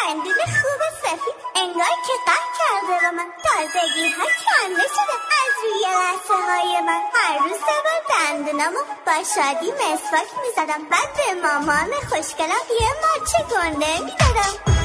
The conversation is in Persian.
دندون خوب سفید انگار که قهر کرده و من تازگی ها کنده شده از روی لحظه های من. هر روز 3 بار دندونامو با شادی مسواک میزدم، بعد به مامان خوشگلم یه ماچه گنده میدادم.